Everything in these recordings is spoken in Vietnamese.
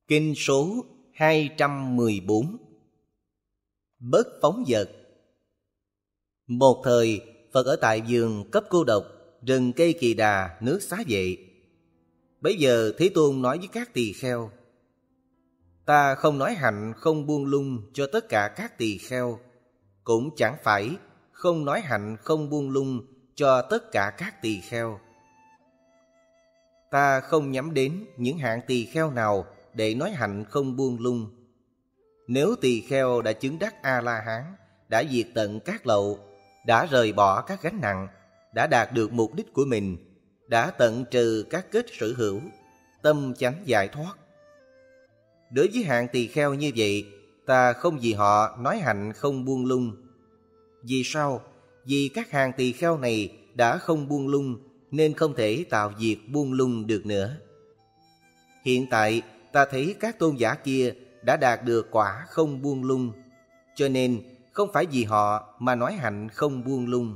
Kinh số 214. Bất phóng dật. Một thời, Phật ở tại vườn cấp cô độc, rừng cây Kỳ Đà, nước Xá Vệ. Bấy giờ Thế Tôn nói với các tỳ kheo: Ta không nói hạnh không buông lung cho tất cả các tỳ kheo, cũng chẳng phải không nói hạnh không buông lung cho tất cả các tỳ kheo. Ta không nhắm đến những hạng tỳ kheo nào để nói hạnh không buông lung. Nếu tỳ kheo đã chứng đắc A-la-hán, đã diệt tận các lậu, đã rời bỏ các gánh nặng, đã đạt được mục đích của mình, đã tận trừ các kết sở hữu, tâm chánh giải thoát. Đối với hạng tỳ kheo như vậy, ta không vì họ nói hạnh không buông lung. Vì sao? Vì các hàng tỳ kheo này đã không buông lung, nên không thể tạo việc buông lung được nữa. Hiện tại ta thấy các tôn giả kia đã đạt được quả không buông lung, cho nên không phải vì họ mà nói hạnh không buông lung.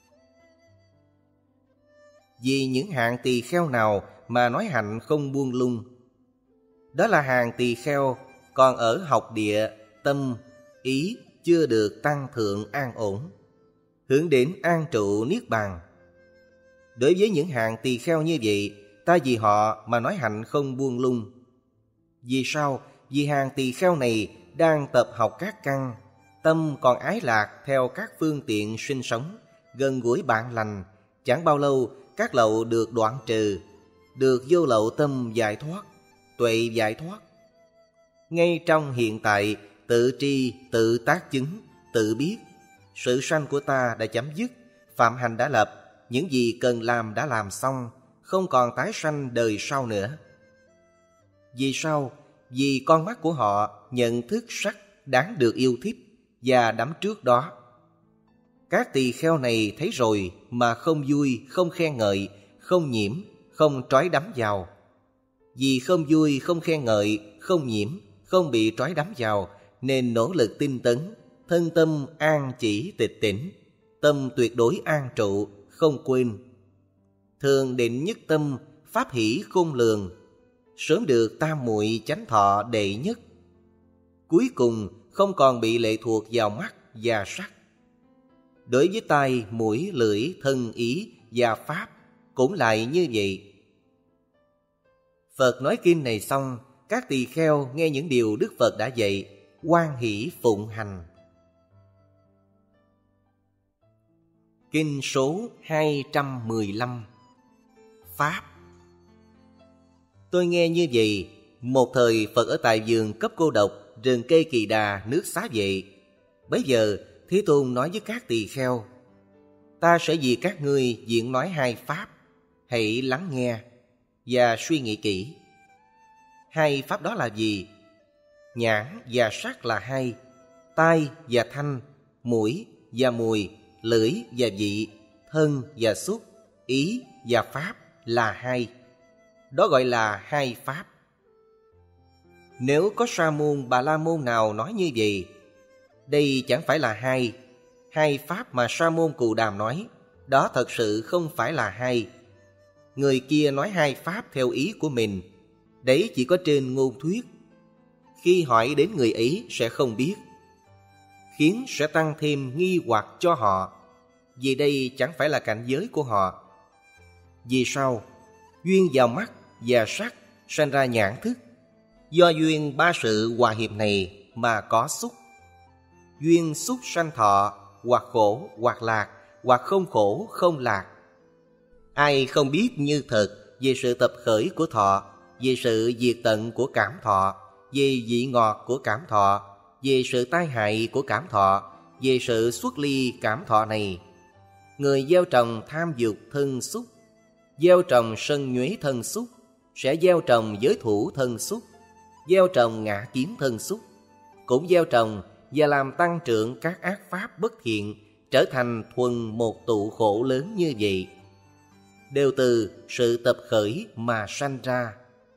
Vì những hạng tỳ kheo nào mà nói hạnh không buông lung? Đó là hàng tỳ kheo còn ở học địa, tâm, ý chưa được tăng thượng an ổn, hướng đến an trụ niết bàn. Đối với những hạng tỳ kheo như vậy, ta vì họ mà nói hạnh không buông lung. Vì sao? Vì hàng tỳ kheo này đang tập học các căn, tâm còn ái lạc theo các phương tiện sinh sống, gần gũi bạn lành. Chẳng bao lâu các lậu được đoạn trừ, được vô lậu tâm giải thoát, tuệ giải thoát. Ngay trong hiện tại, tự tri, tự tác chứng, tự biết, sự sanh của ta đã chấm dứt, phạm hành đã lập, những gì cần làm đã làm xong, không còn tái sanh đời sau nữa. Vì sao? Vì con mắt của họ nhận thức sắc đáng được yêu thích và đắm trước đó. Các tỳ kheo này thấy rồi mà không vui, không khen ngợi, không nhiễm, không trói đắm vào. Vì không vui, không khen ngợi, không nhiễm, không bị trói đắm vào, nên nỗ lực tinh tấn, thân tâm an chỉ tịch tỉnh, tâm tuyệt đối an trụ, không quên. Thường định nhất tâm, pháp hỷ khôn lường, sớm được tam muội chánh thọ đệ nhất. Cuối cùng không còn bị lệ thuộc vào mắt và sắc. Đối với tai, mũi, lưỡi, thân, ý và pháp cũng lại như vậy. Phật nói kinh này xong, các tỳ kheo nghe những điều Đức Phật đã dạy, hoan hỷ phụng hành. Kinh số 215. Pháp. Tôi nghe như vậy, một thời Phật ở tại vườn cấp cô độc, rừng cây Kỳ Đà, nước Xá Vệ. Bấy giờ Thế Tôn nói với các tỳ kheo: Ta sẽ vì các ngươi diễn nói hai pháp, hãy lắng nghe và suy nghĩ kỹ. Hai pháp đó là gì? Nhãn và sắc là hai, tai và thanh, mũi và mùi, lưỡi và vị, thân và xúc, ý và pháp là hai. Đó gọi là hai pháp. Nếu có sa môn Bà La Môn nào nói như vậy, đây chẳng phải là hai. Hai pháp mà Sa môn Cù Đàm nói, đó thật sự không phải là hai. Người kia nói hai pháp theo ý của mình, đấy chỉ có trên ngôn thuyết. Khi hỏi đến người ấy sẽ không biết, khiến sẽ tăng thêm nghi hoặc cho họ, vì đây chẳng phải là cảnh giới của họ. Vì sao? Duyên vào mắt và sắc sanh ra nhãn thức. Do duyên ba sự hòa hiệp này mà có xúc. Duyên xúc sanh thọ, hoặc khổ hoặc lạc, hoặc không khổ không lạc. Ai không biết như thật về sự tập khởi của thọ, về sự diệt tận của cảm thọ, về vị ngọt của cảm thọ, về sự tai hại của cảm thọ, về sự xuất ly cảm thọ này, người gieo trồng tham dục thân xúc, gieo trồng sân nhuế thân xúc, sẽ gieo trồng giới thủ thân xúc, gieo trồng ngã kiến thân xúc, cũng gieo trồng và làm tăng trưởng các ác pháp bất thiện, trở thành thuần một tụ khổ lớn như vậy, đều từ sự tập khởi mà sanh ra.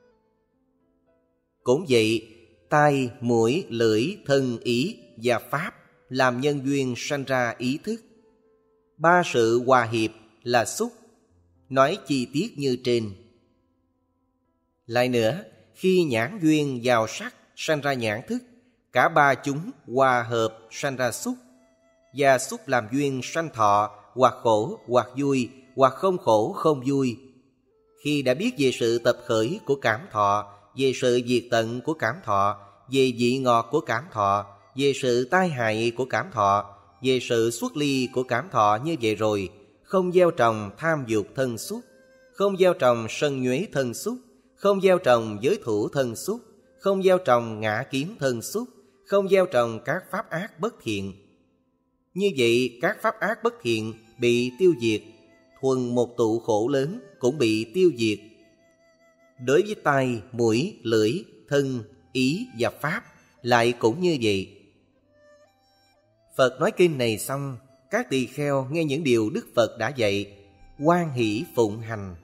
Cũng vậy, tai, mũi, lưỡi, thân, ý và pháp làm nhân duyên sanh ra ý thức. Ba sự hòa hiệp là xúc, nói chi tiết như trên. Lại nữa, khi nhãn duyên vào sắc sanh ra nhãn thức, cả ba chúng hòa hợp sanh ra xúc, và xúc làm duyên sanh thọ, hoặc khổ hoặc vui, hoặc không khổ không vui. Khi đã biết về sự tập khởi của cảm thọ, về sự diệt tận của cảm thọ, về vị ngọt của cảm thọ, về sự tai hại của cảm thọ, về sự xuất ly của cảm thọ như vậy rồi, không gieo trồng tham dục thân xúc, không gieo trồng sân nhuế thân xúc, không gieo trồng giới thủ thân xúc, không gieo trồng ngã kiến thân xúc, không gieo trồng các pháp ác bất thiện. Như vậy các pháp ác bất thiện bị tiêu diệt, thuần một tụ khổ lớn cũng bị tiêu diệt. Đối với tai, mũi, lưỡi, thân, ý và pháp lại cũng như vậy. Phật nói kinh này xong, các tỳ kheo nghe những điều Đức Phật đã dạy, hoan hỷ phụng hành.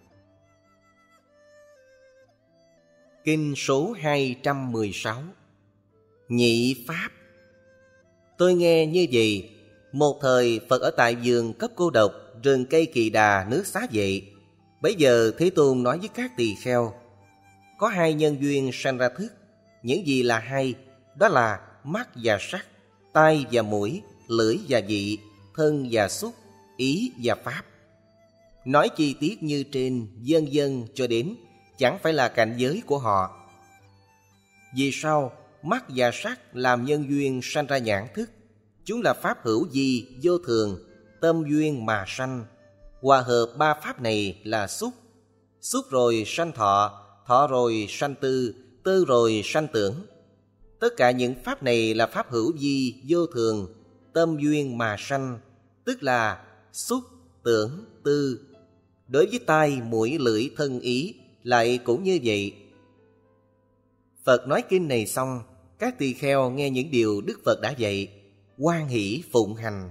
Kinh số 216. Nhị Pháp. Tôi nghe như vậy, một thời Phật ở tại vườn Cấp Cô Độc, rừng cây Kỳ Đà, nước Xá Vệ. Bấy giờ Thế Tôn nói với các tỳ kheo, có hai nhân duyên sanh ra thức. Những gì là hai? Đó là mắt và sắc, tai và mũi, lưỡi và vị, thân và xúc, ý và pháp. Nói chi tiết như trên, vân vân cho đến, chẳng phải là cảnh giới của họ. Vì sao mắt và sắc làm nhân duyên sanh ra nhãn thức? Chúng là pháp hữu vi, vô thường, tâm duyên mà sanh. Hòa hợp ba pháp này là xúc. Xúc rồi sanh thọ, thọ rồi sanh tư, tư rồi sanh tưởng. Tất cả những pháp này là pháp hữu vi, vô thường, tâm duyên mà sanh, tức là xúc, tưởng, tư. Đối với tai, mũi, lưỡi, thân, ý lại cũng như vậy. Phật nói kinh này xong, các tỳ kheo nghe những điều Đức Phật đã dạy, hoan hỷ phụng hành.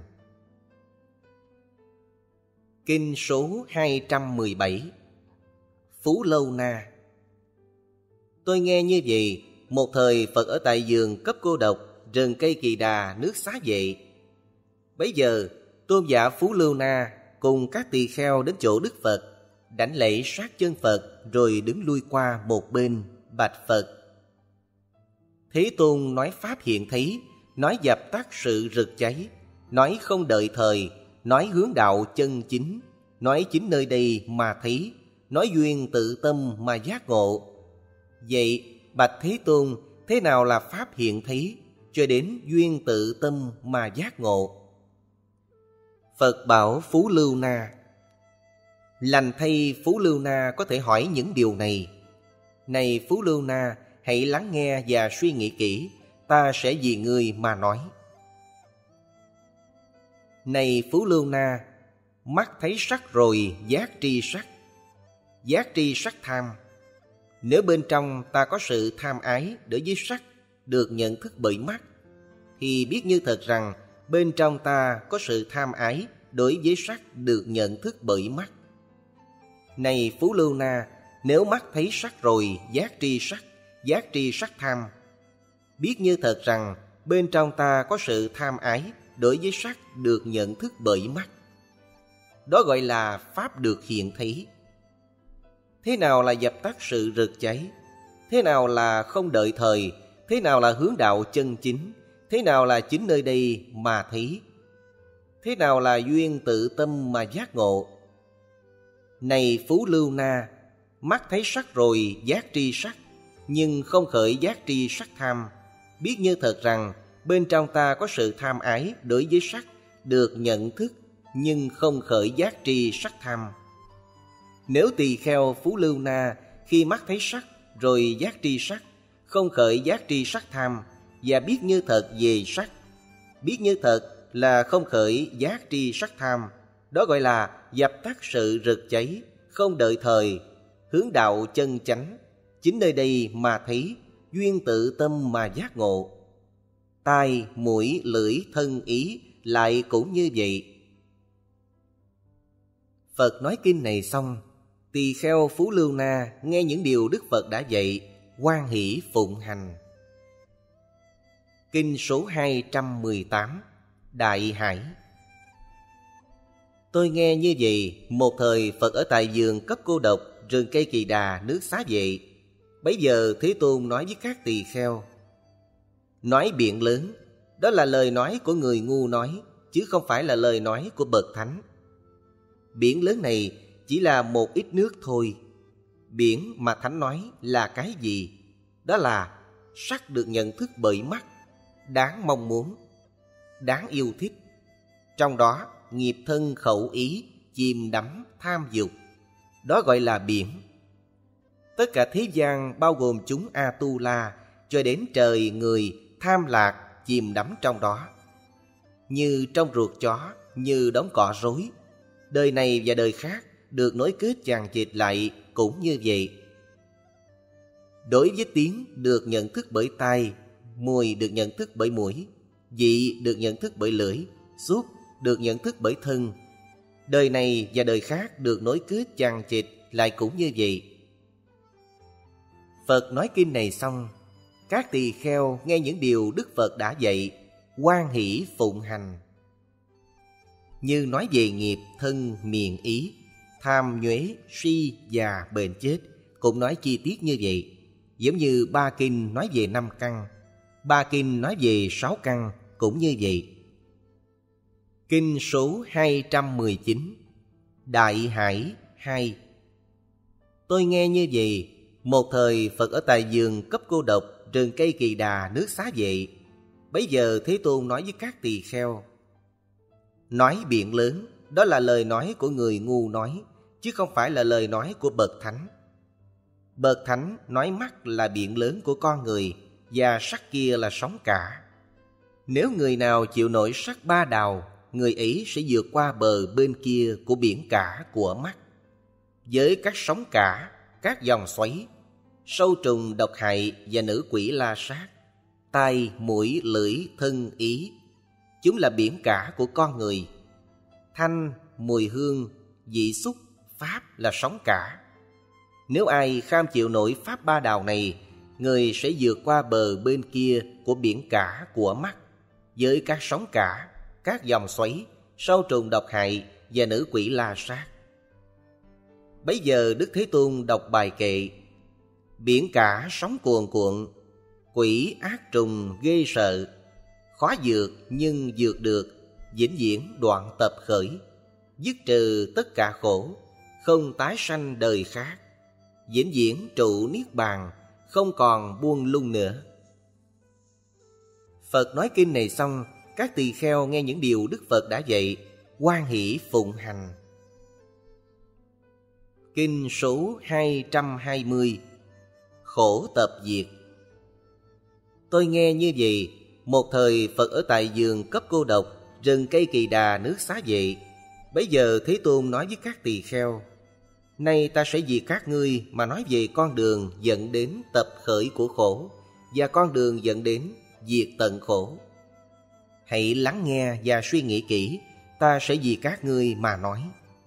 Kinh số 217. Phú Lâu Na. Tôi nghe như vậy, một thời Phật ở tại vườn Cấp Cô Độc, rừng cây Kỳ Đà, nước Xá Vệ. Bấy giờ tôn giả Phú Lâu Na cùng các tỳ kheo đến chỗ Đức Phật, đảnh lễ sát chân Phật, rồi đứng lui qua một bên, bạch Phật. Thế Tôn nói pháp hiện thấy, nói dập tắt sự rực cháy, nói không đợi thời, nói hướng đạo chân chính, nói chính nơi đây mà thấy, nói duyên tự tâm mà giác ngộ. Vậy bạch Thế Tôn, thế nào là pháp hiện thấy cho đến duyên tự tâm mà giác ngộ? Phật bảo Phú Lưu Na, lành thay Phú Lưu Na có thể hỏi những điều này. Này Phú Lưu Na, hãy lắng nghe và suy nghĩ kỹ, ta sẽ vì ngươi mà nói. Này Phú Lưu Na, mắt thấy sắc rồi giác tri sắc. Giác tri sắc tham. Nếu bên trong ta có sự tham ái đối với sắc được nhận thức bởi mắt, thì biết như thật rằng bên trong ta có sự tham ái đối với sắc được nhận thức bởi mắt. Này Phú Lưu Na, nếu mắt thấy sắc rồi giác tri sắc tham, biết như thật rằng bên trong ta có sự tham ái đối với sắc được nhận thức bởi mắt. Đó gọi là pháp được hiện thấy. Thế nào là dập tắt sự rực cháy? Thế nào là không đợi thời? Thế nào là hướng đạo chân chính? Thế nào là chính nơi đây mà thấy? Thế nào là duyên tự tâm mà giác ngộ? Này Phú Lưu Na, mắt thấy sắc rồi giác tri sắc, nhưng không khởi giác tri sắc tham, biết như thật rằng bên trong ta có sự tham ái đối với sắc được nhận thức, nhưng không khởi giác tri sắc tham. Nếu tỳ kheo Phú Lưu Na khi mắt thấy sắc rồi giác tri sắc, không khởi giác tri sắc tham, và biết như thật về sắc, biết như thật là không khởi giác tri sắc tham, đó gọi là dập tắt sự rực cháy, không đợi thời, hướng đạo chân chánh, chính nơi đây mà thấy, duyên tự tâm mà giác ngộ. Tai, mũi, lưỡi, thân, ý lại cũng như vậy. Phật nói kinh này xong, tỳ kheo Phú Lưu Na nghe những điều Đức Phật đã dạy, hoan hỷ phụng hành. Kinh số 218. Đại Hải. Tôi nghe như vậy, một thời Phật ở tại vườn Cấp Cô Độc, rừng cây Kỳ Đà, nước Xá Vệ. Bấy giờ Thế Tôn nói với các tỳ kheo: nói biển lớn, đó là lời nói của người ngu nói, chứ không phải là lời nói của bậc thánh. Biển lớn này chỉ là một ít nước thôi. Biển mà thánh nói là cái gì? Đó là sắc được nhận thức bởi mắt, đáng mong muốn, đáng yêu thích. Trong đó nghiệp thân khẩu ý chìm đắm tham dục, đó gọi là biển. Tất cả thế gian bao gồm chúng A-tu-la cho đến trời người tham lạc chìm đắm trong đó, như trong ruột chó, như đống cỏ rối. Đời này và đời khác được nối kết chằng chịt lại cũng như vậy. Đối với tiếng được nhận thức bởi tai, mùi được nhận thức bởi mũi, vị được nhận thức bởi lưỡi, xúc được nhận thức bởi thân. Đời này và đời khác được nối kết chằng chịt lại cũng như vậy. Phật nói kinh này xong, các tỳ kheo nghe những điều Đức Phật đã dạy, hoan hỷ phụng hành. Như nói về nghiệp thân miệng ý, tham nhuế si và bệnh chết, cũng nói chi tiết như vậy. Giống như ba kinh nói về 5 căn, ba kinh nói về 6 căn cũng như vậy. Kinh số 219, Đại Hải 2. Tôi nghe như vậy, một thời Phật ở tại vườn Cấp Cô Độc, rừng cây Kỳ Đà, nước Xá Vệ. Bấy giờ Thế Tôn nói với các tỳ kheo: nói biển lớn, đó là lời nói của người ngu nói, chứ không phải là lời nói của bậc thánh. Bậc thánh nói mắt là biển lớn của con người, và sắc kia là sóng cả. Nếu người nào chịu nổi sắc ba đào, người ấy sẽ vượt qua bờ bên kia của biển cả của mắt. Với các sóng cả, các dòng xoáy, sâu trùng độc hại và nữ quỷ la sát, tai, mũi, lưỡi, thân, ý, chúng là biển cả của con người. Thanh, mùi hương, vị xúc, pháp là sóng cả. Nếu ai kham chịu nổi pháp ba đào này, người sẽ vượt qua bờ bên kia của biển cả của mắt, với các sóng cả, các dòng xoáy, sâu trùng độc hại và nữ quỷ la sát. Bấy giờ Đức Thế Tôn đọc bài kệ: biển cả sóng cuồn cuộn, quỷ ác trùng ghê sợ, khó vượt nhưng vượt được, vĩnh viễn đoạn tập khởi, dứt trừ tất cả khổ, không tái sanh đời khác, vĩnh viễn trụ niết bàn, không còn buông lung nữa. Phật nói kinh này xong, các tỳ kheo nghe những điều Đức Phật đã dạy, hoan hỷ phụng hành. Kinh số 220, Khổ tập diệt. Tôi nghe như vậy, một thời Phật ở tại vườn Cấp Cô Độc, rừng cây Kỳ Đà, nước Xá Vệ. Bấy giờ Thế Tôn nói với các tỳ kheo: nay ta sẽ vì các ngươi mà nói về con đường dẫn đến tập khởi của khổ, và con đường dẫn đến diệt tận khổ. Hãy lắng nghe và suy nghĩ kỹ, ta sẽ vì các ngươi mà nói.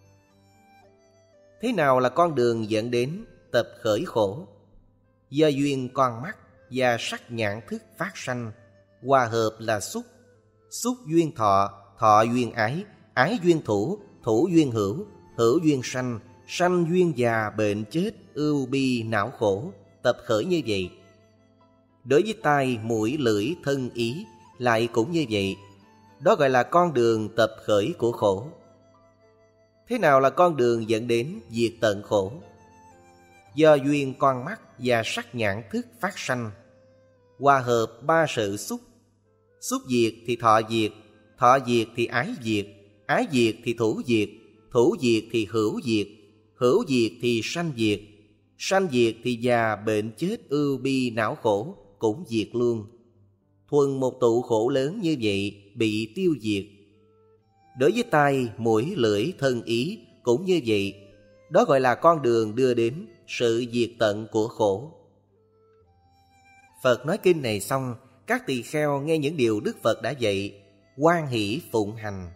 Thế nào là con đường dẫn đến tập khởi khổ? Do duyên con mắt và sắc nhãn thức phát sanh, hòa hợp là xúc. Xúc duyên thọ, thọ duyên ái, ái duyên thủ, thủ duyên hữu, hữu duyên sanh, sanh duyên già bệnh chết, ưu bi não khổ, tập khởi như vậy. Đối với tai, mũi, lưỡi, thân, ý lại cũng như vậy. Đó gọi là con đường tập khởi của khổ. Thế nào là con đường dẫn đến diệt tận khổ? Do duyên con mắt và sắc nhãn thức phát sanh, hòa hợp ba sự xúc. Xúc diệt thì thọ diệt, thọ diệt thì ái diệt, ái diệt thì thủ diệt, thủ diệt thì hữu diệt, hữu diệt thì sanh diệt, sanh diệt thì già bệnh chết, ưu bi não khổ cũng diệt luôn. Thuần một tụ khổ lớn như vậy bị tiêu diệt. Đối với tai, mũi, lưỡi, thân, ý cũng như vậy. Đó gọi là con đường đưa đến sự diệt tận của khổ. Phật nói kinh này xong, các tỳ kheo nghe những điều Đức Phật đã dạy, hoan hỷ phụng hành.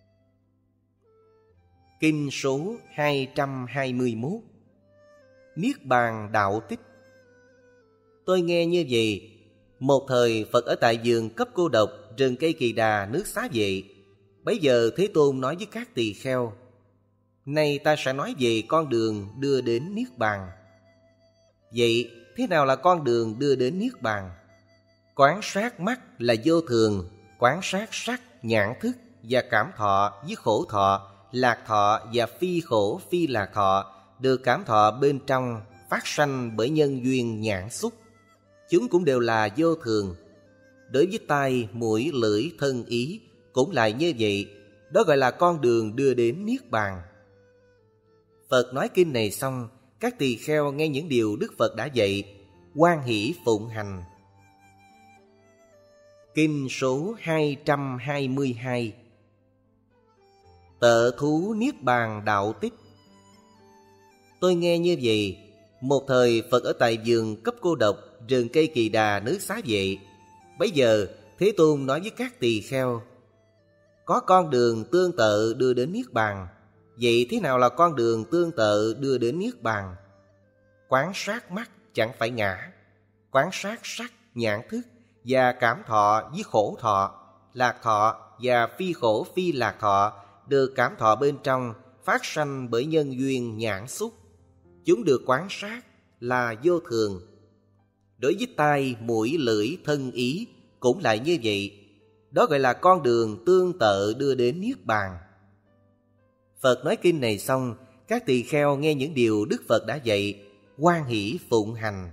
Kinh số 221, Niết Bàn Đạo Tích. Tôi nghe như vậy, một thời Phật ở tại vườn Cấp Cô Độc, rừng cây Kỳ Đà, nước Xá Vệ. Bấy giờ Thế Tôn nói với các tỳ kheo: nay ta sẽ nói về con đường đưa đến Niết Bàn. Vậy thế nào là con đường đưa đến Niết Bàn? Quán sát mắt là vô thường, quán sát sắc, nhãn thức và cảm thọ với khổ thọ, lạc thọ và phi khổ phi lạc thọ được cảm thọ bên trong phát sanh bởi nhân duyên nhãn xúc. Chúng cũng đều là vô thường. Đối với tai, mũi, lưỡi, thân, ý cũng lại như vậy. Đó gọi là con đường đưa đến Niết Bàn. Phật nói kinh này xong, các tỳ kheo nghe những điều Đức Phật đã dạy, hoan hỷ phụng hành. Kinh số 222. Tợ thú Niết Bàn đạo tích. Tôi nghe như vậy, một thời Phật ở tại vườn Cấp Cô Độc, rừng cây Kỳ Đà, nước Xá Vệ. Bấy giờ Thế Tôn nói với các tỳ kheo, có con đường tương tự đưa đến Niết Bàn. Vậy thế nào là con đường tương tự đưa đến Niết Bàn? Quán sát mắt chẳng phải ngã, quán sát sắc, nhãn thức và cảm thọ với khổ thọ, lạc thọ và phi khổ phi lạc thọ được cảm thọ bên trong phát sanh bởi nhân duyên nhãn xúc. Chúng được quán sát là vô thường. Đối với tai, mũi, lưỡi, thân, ý cũng lại như vậy. Đó gọi là con đường tương tự đưa đến Niết Bàn. Phật nói kinh này xong, các tỳ kheo nghe những điều Đức Phật đã dạy, hoan hỷ phụng hành.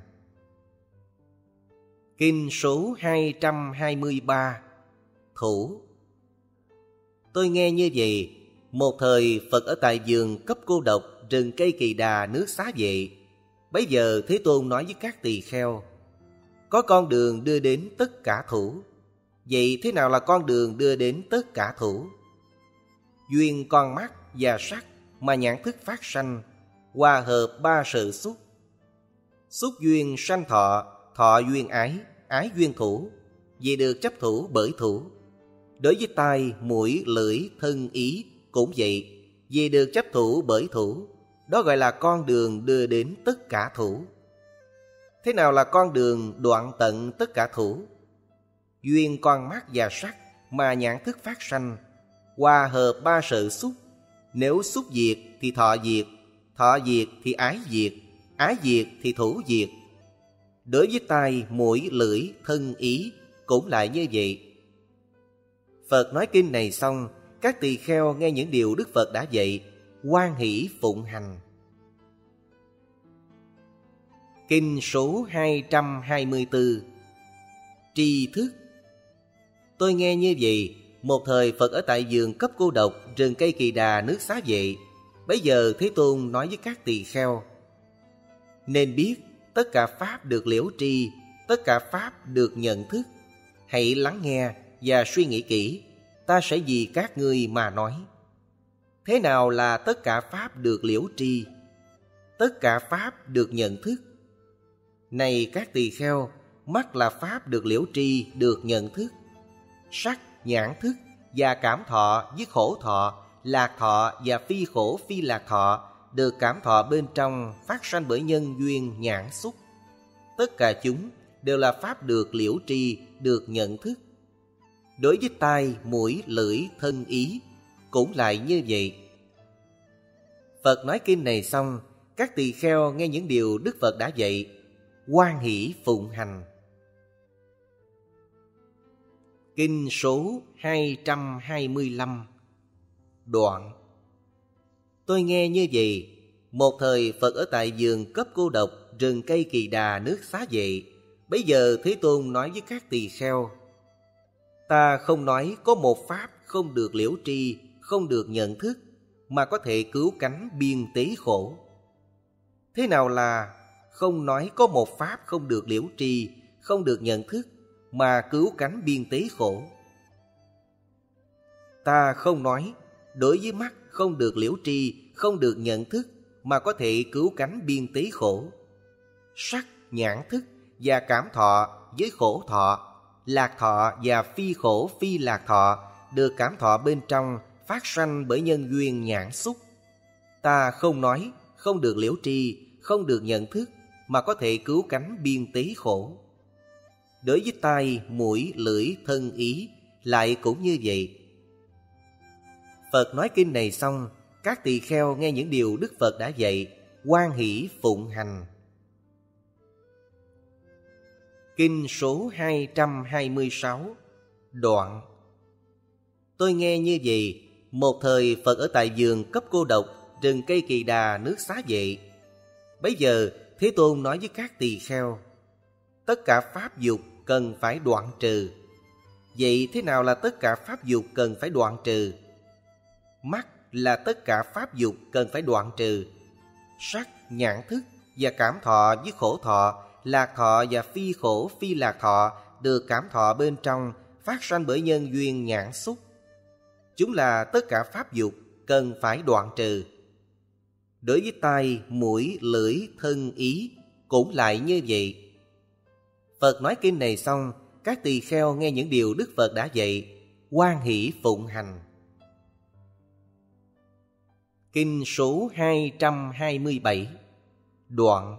Kinh số 223. Thủ. Tôi nghe như vậy, một thời Phật ở tại vườn Cấp Cô Độc, rừng cây Kỳ Đà, nước Xá Vệ. Bấy giờ Thế Tôn nói với các tỳ kheo, có con đường đưa đến tất cả thủ. Vậy thế nào là con đường đưa đến tất cả thủ? Duyên con mắt và sắc mà nhãn thức phát sanh, hòa hợp ba sự xúc. Xúc duyên sanh thọ, thọ duyên ái, ái duyên thủ, vì được chấp thủ bởi thủ. Đối với tai, mũi, lưỡi, thân, ý cũng vậy, vì được chấp thủ bởi thủ. Đó gọi là con đường đưa đến tất cả thủ. Thế nào là con đường đoạn tận tất cả thủ? Duyên con mắt và sắc mà nhãn thức phát sanh, hòa hợp ba sự xúc. Nếu xúc diệt thì thọ diệt, thọ diệt thì ái diệt, ái diệt thì thủ diệt. Đối với tai, mũi, lưỡi, thân, ý cũng lại như vậy. Phật nói kinh này xong, các tỳ kheo nghe những điều Đức Phật đã dạy, hoan hỷ phụng hành. Kinh số 224. Tri thức. Tôi nghe như vậy, một thời Phật ở tại vườn Cấp Cô Độc, rừng cây Kỳ Đà, nước Xá Vệ. Bấy giờ Thế Tôn nói với các tỳ kheo, nên biết tất cả pháp được liễu tri, tất cả pháp được nhận thức. Hãy lắng nghe và suy nghĩ kỹ, ta sẽ vì các ngươi mà nói. Thế nào là tất cả pháp được liễu tri? Tất cả pháp được nhận thức. Này các tỳ kheo, mắt là pháp được liễu tri, được nhận thức. Sắc, nhãn thức và cảm thọ với khổ thọ, lạc thọ và phi khổ phi lạc thọ được cảm thọ bên trong phát sanh bởi nhân duyên nhãn xúc. Tất cả chúng đều là pháp được liễu tri, được nhận thức. Đối với tai, mũi, lưỡi, thân, ý cũng lại như vậy. Phật nói kinh này xong, các tỳ kheo nghe những điều Đức Phật đã dạy, hoan hỷ phụng hành. Kinh số 225. Đoạn. Tôi nghe như vậy, một thời Phật ở tại vườn Cấp Cô Độc, rừng cây Kỳ Đà, nước Xá Vệ. Bấy giờ Thế Tôn nói với các tỳ kheo, ta không nói có một pháp không được liễu tri, không được nhận thức, mà có thể cứu cánh biên tế khổ. Thế nào là không nói có một pháp không được liễu tri, không được nhận thức, mà cứu cánh biên tế khổ? Ta không nói đối với mắt không được liễu tri, không được nhận thức, mà có thể cứu cánh biên tế khổ. Sắc, nhãn thức và cảm thọ với khổ thọ, lạc thọ và phi khổ phi lạc thọ được cảm thọ bên trong phát sanh bởi nhân duyên nhãn xúc. Ta không nói không được liễu tri, không được nhận thức, mà có thể cứu cánh biên tế khổ. Đối với tai, mũi, lưỡi, thân, ý lại cũng như vậy. Phật nói kinh này xong, các tỳ kheo nghe những điều Đức Phật đã dạy, hoan hỷ phụng hành. Kinh số 226. Đoạn. Tôi nghe như vậy, một thời Phật ở tại vườn cấp cô độc, rừng cây Kỳ Đà, nước Xá Vệ. Bấy giờ Thế Tôn nói với các tỳ kheo: tất cả pháp dục cần phải đoạn trừ. Vậy thế nào là tất cả pháp dục cần phải đoạn trừ? Mắt là tất cả pháp dục cần phải đoạn trừ. Sắc, nhãn thức và cảm thọ với khổ thọ, lạc thọ và phi khổ phi lạc thọ được cảm thọ bên trong, phát sanh bởi nhân duyên nhãn xúc. Chúng là tất cả pháp dục cần phải đoạn trừ. Đối với tai, mũi, lưỡi, thân, ý cũng lại như vậy. Phật nói kinh này xong, các tỳ kheo nghe những điều Đức Phật đã dạy, hoan hỷ phụng hành. Kinh số 227. Đoạn.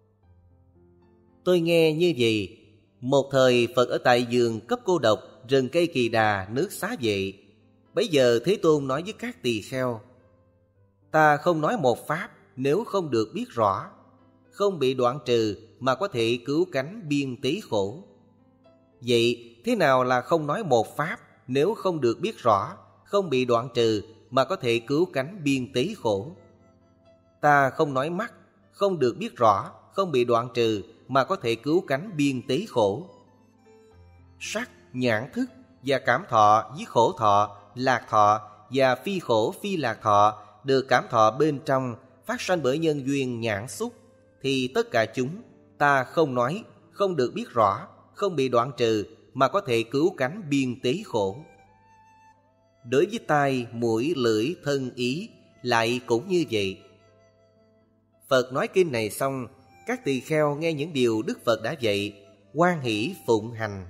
Tôi nghe như vậy, một thời Phật ở tại vườn cấp cô độc, rừng cây Kỳ Đà, nước Xá Vệ. Bấy giờ Thế Tôn nói với các tỳ kheo: ta không nói một pháp nếu không được biết rõ, không bị đoạn trừ mà có thể cứu cánh biên tế khổ. Vậy thế nào là không nói một pháp nếu không được biết rõ, không bị đoạn trừ mà có thể cứu cánh biên tế khổ? Ta không nói mắt không được biết rõ, không bị đoạn trừ mà có thể cứu cánh biên tế khổ. Sắc, nhãn thức và cảm thọ với khổ thọ, lạc thọ và phi khổ phi lạc thọ được cảm thọ bên trong, phát sanh bởi nhân duyên nhãn xúc, thì tất cả chúng ta không nói, không được biết rõ, không bị đoạn trừ mà có thể cứu cánh biên tế khổ. Đối với tai, mũi, lưỡi, thân, ý lại cũng như vậy. Phật nói kinh này xong, các tỳ kheo nghe những điều Đức Phật đã dạy, hoan hỷ phụng hành.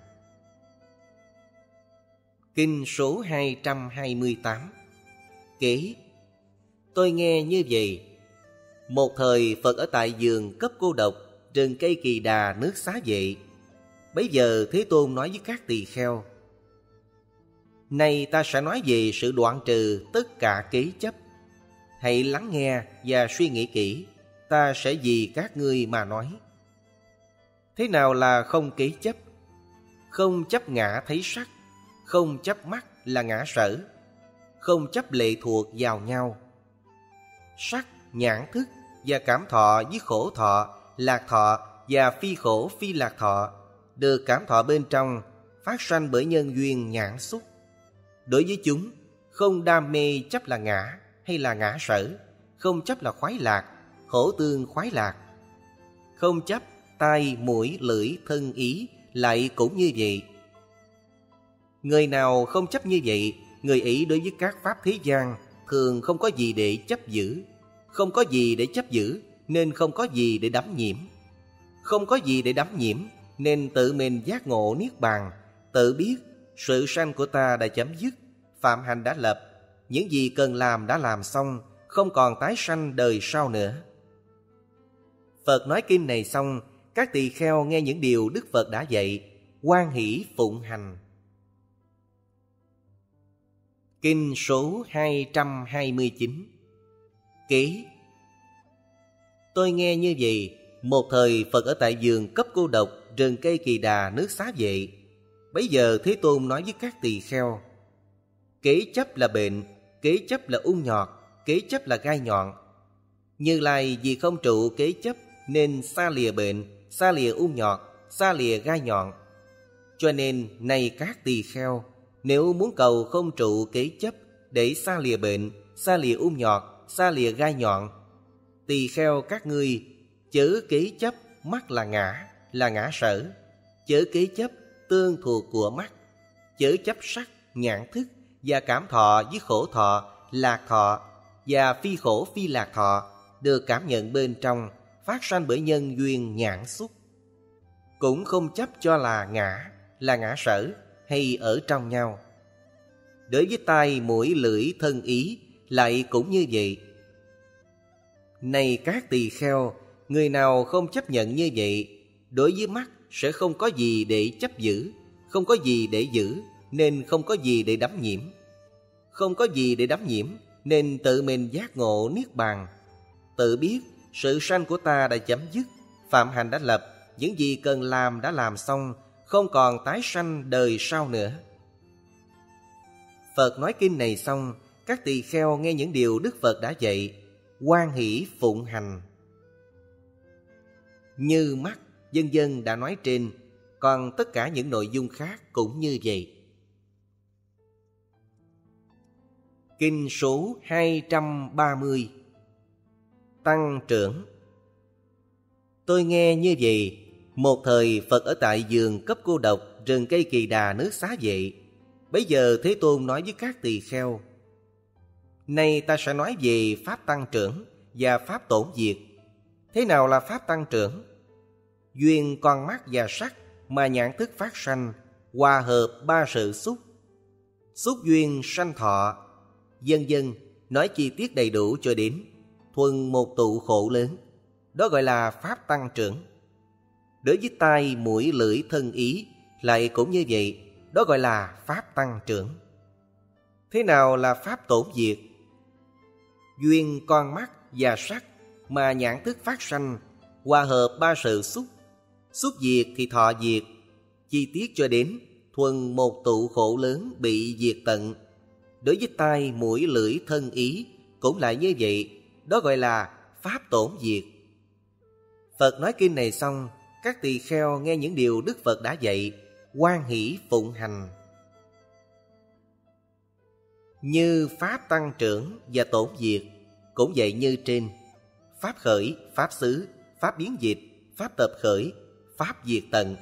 Kinh số 228. Kể. Tôi nghe như vậy, một thời Phật ở tại vườn cấp cô độc, rừng cây Kỳ Đà, nước Xá Vệ. Bấy giờ Thế Tôn nói với các tỳ kheo: nay ta sẽ nói về sự đoạn trừ tất cả kế chấp. Hãy lắng nghe và suy nghĩ kỹ, ta sẽ vì các ngươi mà nói. Thế nào là không kế chấp? Không chấp ngã thấy sắc, không chấp mắt là ngã sở, không chấp lệ thuộc vào nhau. Sắc, nhãn thức và cảm thọ với khổ thọ, lạc thọ và phi khổ phi lạc thọ được cảm thọ bên trong, phát sanh bởi nhân duyên nhãn xúc. Đối với chúng, không đam mê chấp là ngã hay là ngã sở, không chấp là khoái lạc, khổ tương khoái lạc. Không chấp tai, mũi, lưỡi, thân, ý lại cũng như vậy. Người nào không chấp như vậy, người ấy đối với các pháp thế gian thường không có gì để chấp giữ. Không có gì để chấp giữ nên không có gì để đắm nhiễm. Không có gì để đắm nhiễm nên tự mình giác ngộ niết bàn, tự biết sự sanh của ta đã chấm dứt, phạm hạnh đã lập, những gì cần làm đã làm xong, không còn tái sanh đời sau nữa. Phật nói kinh này xong, các tỳ kheo nghe những điều Đức Phật đã dạy, hoan hỷ phụng hành. Kinh số 229. Ký. Tôi nghe như vậy, một thời Phật ở tại vườn cấp cô độc, rừng cây Kỳ Đà, nước Xá Vệ. Bấy giờ Thế Tôn nói với các tỳ kheo: kế chấp là bệnh, kế chấp là ung nhọt, kế chấp là gai nhọn. Như Lai vì không trụ kế chấp nên xa lìa bệnh, xa lìa ung nhọt, xa lìa gai nhọn. Cho nên này các tỳ kheo, nếu muốn cầu không trụ kế chấp để xa lìa bệnh, xa lìa ung nhọt, xa lìa gai nhọn, tỳ kheo các ngươi chớ kế chấp mắt là ngã sở, chớ kế chấp tương thuộc của mắt, chớ chấp sắc, nhãn thức và cảm thọ với khổ thọ, lạc thọ và phi khổ phi lạc thọ được cảm nhận bên trong, phát sanh bởi nhân duyên nhãn xúc. Cũng không chấp cho là ngã sở hay ở trong nhau. Đối với tai, mũi, lưỡi, thân, ý lại cũng như vậy. Này các tỳ kheo, người nào không chấp nhận như vậy, đối với mắt sẽ không có gì để chấp giữ, không có gì để giữ nên không có gì để đắm nhiễm. Không có gì để đắm nhiễm nên tự mình giác ngộ niết bàn, tự biết sự sanh của ta đã chấm dứt, phạm hạnh đã lập, những gì cần làm đã làm xong, không còn tái sanh đời sau nữa. Phật nói kinh này xong, các tỳ kheo nghe những điều Đức Phật đã dạy, hoan hỷ phụng hành. Như mắt, vân vân đã nói trên, còn tất cả những nội dung khác cũng như vậy. Kinh số 230. Tăng trưởng. Tôi nghe như vậy, một thời Phật ở tại vườn cấp cô độc, rừng cây Kỳ Đà nước Xá Vệ. Bấy giờ Thế Tôn nói với các tỳ kheo: nay ta sẽ nói về pháp tăng trưởng và pháp tổn diệt. Thế nào là pháp tăng trưởng? Duyên con mắt và sắc mà nhãn thức phát sanh, hòa hợp ba sự xúc. Xúc duyên sanh thọ, vân vân, nói chi tiết đầy đủ cho đến thuần một tụ khổ lớn. Đó gọi là pháp tăng trưởng. Đối với tai, mũi, lưỡi, thân, ý lại cũng như vậy. Đó gọi là pháp tăng trưởng. Thế nào là pháp tổn diệt? Duyên con mắt và sắc mà nhãn thức phát sanh, hòa hợp ba sự xúc. Xúc diệt thì thọ diệt, chi tiết cho đến thuần một tụ khổ lớn bị diệt tận. Đối với tai, mũi, lưỡi, thân, ý cũng lại như vậy. Đó gọi là pháp tổn diệt. Phật nói kinh này xong, các tỳ kheo nghe những điều Đức Phật đã dạy, hoan hỷ phụng hành. Như pháp tăng trưởng và tổn diệt cũng vậy như trên: pháp khởi, pháp xứ, pháp biến dịch, pháp tập khởi, pháp diệt tận.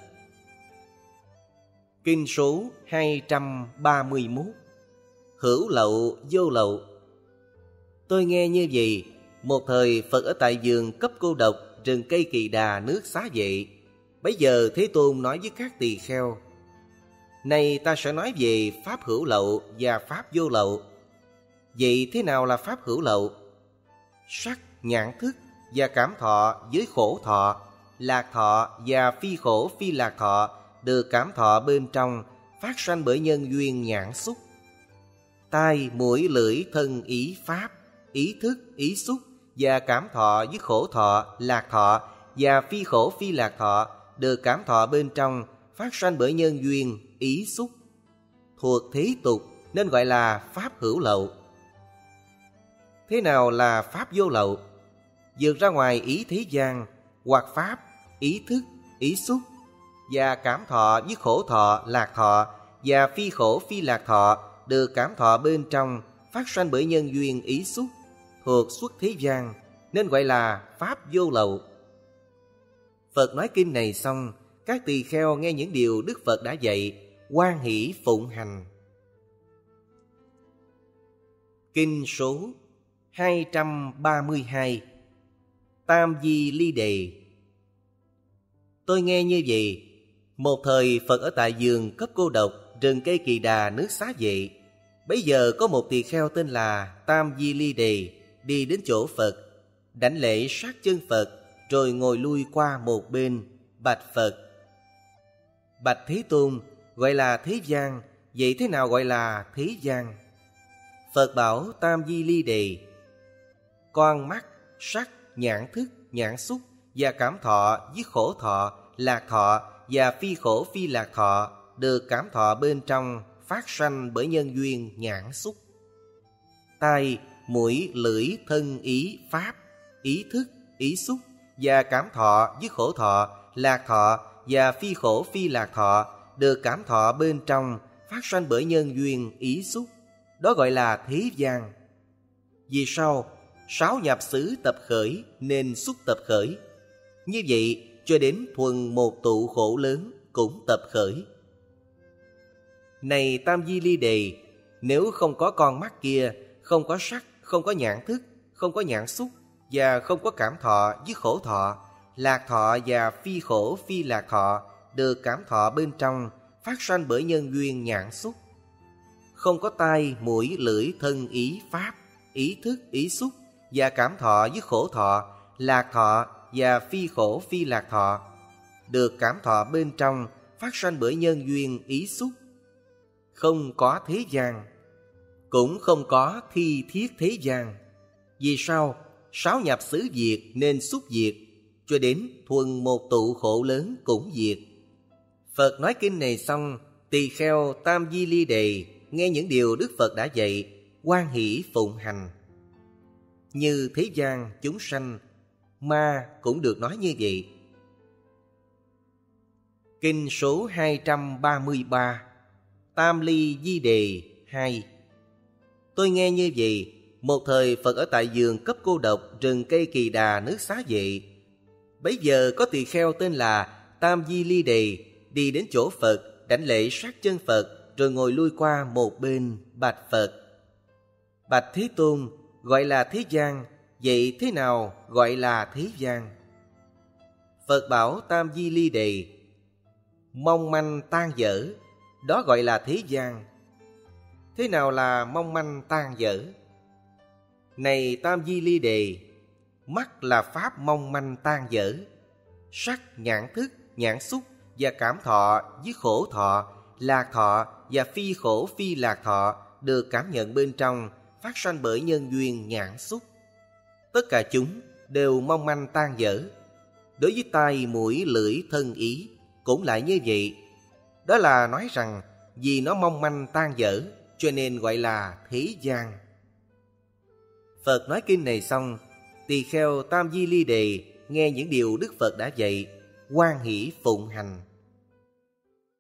Kinh số 231. Hữu lậu vô lậu. Tôi nghe như vậy, một thời Phật ở tại vườn cấp cô độc, rừng cây Kỳ Đà nước Xá Vệ. Bấy giờ Thế Tôn nói với các tỳ kheo: nay ta sẽ nói về pháp hữu lậu và pháp vô lậu. Vậy thế nào là pháp hữu lậu? Sắc, nhãn thức và cảm thọ với khổ thọ, lạc thọ và phi khổ phi lạc thọ được cảm thọ bên trong, phát sanh bởi nhân duyên nhãn xúc. Tai, mũi, lưỡi, thân, ý, pháp, ý thức, ý xúc và cảm thọ với khổ thọ, lạc thọ và phi khổ phi lạc thọ được cảm thọ bên trong, phát sanh bởi nhân duyên ý xúc. Thuộc thế tục nên gọi là pháp hữu lậu. Thế nào là pháp vô lậu? Vượt ra ngoài ý thế gian, hoặc pháp, ý thức, ý xúc và cảm thọ với khổ thọ, lạc thọ và phi khổ phi lạc thọ được cảm thọ bên trong, phát sanh bởi nhân duyên ý xúc, thuộc xuất thế gian nên gọi là pháp vô lậu. Phật nói kinh này xong, các tỳ kheo nghe những điều Đức Phật đã dạy, hoan hỷ phụng hành. Kinh số 232. Tam Di Ly Đề. Tôi nghe như vậy, một thời Phật ở tại vườn cấp cô độc, rừng cây Kỳ Đà nước Xá Vệ. Bấy giờ có một tỳ kheo tên là Tam Di Ly Đề đi đến chỗ Phật, đảnh lễ sát chân Phật, rồi ngồi lui qua một bên, bạch Phật: bạch Thế Tôn, gọi là thế gian, vậy thế nào gọi là thế gian? Phật bảo Tam Di Ly Đề: con mắt, sắc, nhãn thức, nhãn xúc và cảm thọ với khổ thọ, lạc thọ và phi khổ phi lạc thọ được cảm thọ bên trong, phát sanh bởi nhân duyên nhãn xúc. Tai, mũi, lưỡi, thân, ý, pháp, ý thức, ý xúc và cảm thọ với khổ thọ, lạc thọ và phi khổ phi lạc thọ được cảm thọ bên trong, phát sanh bởi nhân duyên ý xúc. Đó gọi là thế gian. Vì sao? Sáu nhập xứ tập khởi nên xúc tập khởi. Như vậy cho đến thuần một tụ khổ lớn cũng tập khởi. Này Tam Di Ly Đề, nếu không có con mắt kia, không có sắc, không có nhãn thức, không có nhãn xúc và không có cảm thọ với khổ thọ, lạc thọ và phi khổ phi lạc thọ được cảm thọ bên trong, phát sanh bởi nhân duyên nhãn xúc. Không có tai, mũi, lưỡi, thân, ý, pháp, ý thức, ý xúc và cảm thọ với khổ thọ, lạc thọ và phi khổ phi lạc thọ được cảm thọ bên trong, phát sanh bởi nhân duyên ý xúc. Không có thế gian, cũng không có thi thiết thế gian. Vì sao? Sáu nhập xứ diệt nên xúc diệt, cho đến thuần một tụ khổ lớn cũng diệt. Phật nói kinh này xong, tỳ kheo Tam Di Ly Đề nghe những điều Đức Phật đã dạy, hoan hỷ phụng hành. Như thế gian chúng sanh, ma cũng được nói như vậy. Kinh số 233, Tam Ly Di Đề 2. Tôi nghe như vậy, một thời Phật ở tại vườn cấp cô độc rừng cây Kỳ Đà nước Xá Vệ. Bấy giờ có tỳ kheo tên là Tam Di Ly Đề đi đến chỗ Phật, đảnh lễ sát chân Phật, rồi ngồi lui qua một bên bạch Phật: Bạch Thế Tôn, gọi là thế gian, vậy thế nào gọi là thế gian? Phật bảo Tam Di Ly Đề: mong manh tan dở, đó gọi là thế gian. Thế nào là mong manh tan dở? Này Tam Di Ly Đề, mắt là pháp mong manh tan dở. Sắc, nhãn thức, nhãn xúc và cảm thọ với khổ thọ, lạc thọ và phi khổ phi lạc thọ được cảm nhận bên trong, phát sanh bởi nhân duyên nhãn xúc. Tất cả chúng đều mong manh tan dở. Đối với tai, mũi, lưỡi, thân, ý cũng lại như vậy. Đó là nói rằng vì nó mong manh tan dở cho nên gọi là thế gian. Phật nói kinh này xong, tỳ kheo Tam Di Ly Đề nghe những điều Đức Phật đã dạy, hoan hỷ phụng hành.